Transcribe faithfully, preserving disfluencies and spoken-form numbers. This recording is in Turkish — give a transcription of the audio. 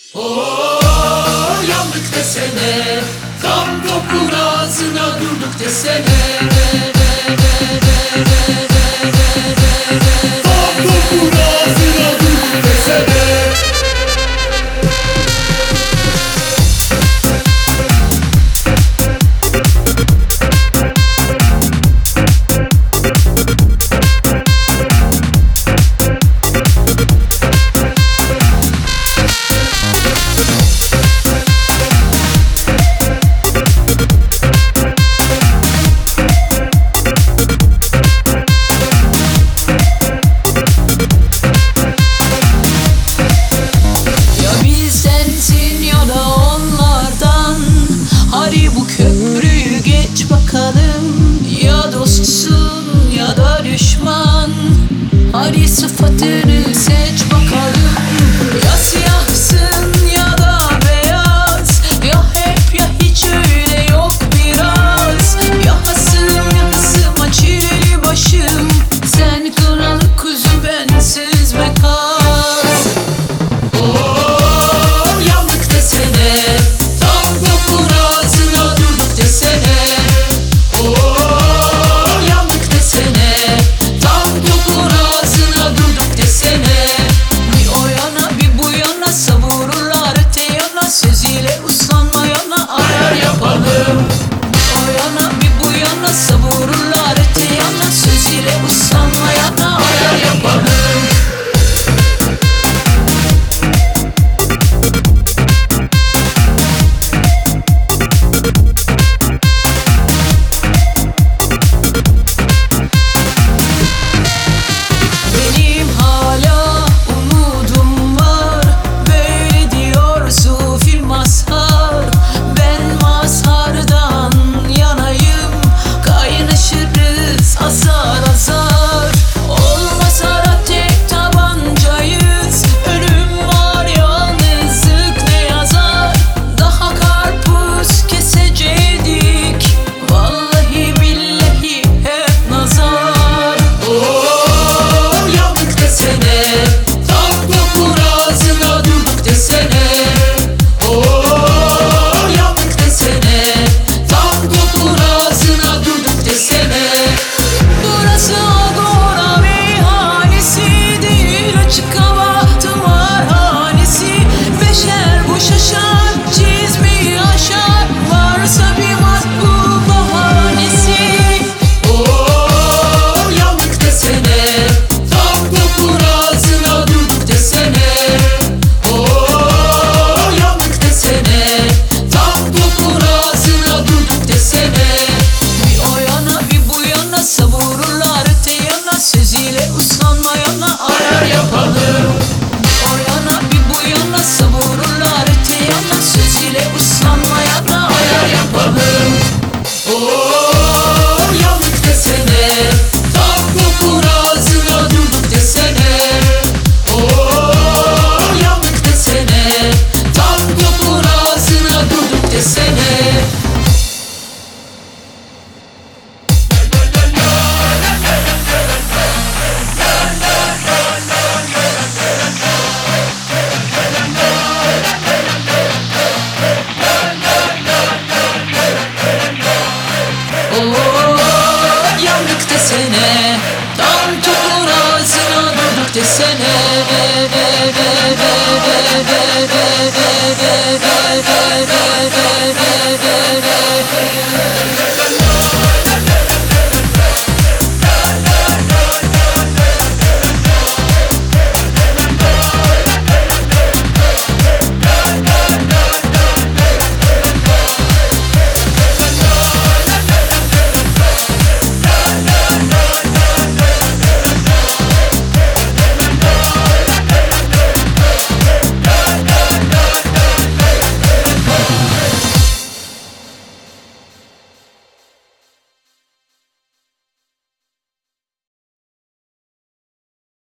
Oo, yandık desene, tam topun ağzına durduk desene. Tam topun ağzına durduk desene. Köprüyü geç bakalım, ya dostsun ya da düşman. Hadi sıfatını seç bakalım, ya siyahsın ya da beyaz, ya hep ya hiç öyle yok biraz. Ya hasım ya hasıma çileli başım, sen kralı kuzu bensiz bekaz. Oo, yandık desene, tam topun ağzına durduk desene. Oo, yandık desene, tam topun ağzına durduk desene. Bir o yana bir bu yana savururlar öte yana, söz ile uslanmayana ayar yapalım. Bir o yana bir bu yana savururlar öte yana, söz ile uslanmayana ayar yapalım. Benim hala umudum var, böyle diyor Sufi Mazhar. Ben mazhardan yanayım, kaynaşırız azar azar. Olmasa tek tabancayız, ölüm var yalnızlık ne yazar. Daha karpuz kesecektik, vallahi billahi hep nazar. Oo, yandık desene, tam topun ağzına durduk desene. Oo, yandık desene, tam topun ağzına durduk desene. Burası agora meyhanesi değil, açık hava tımarhanesi. Beşer bu şaşar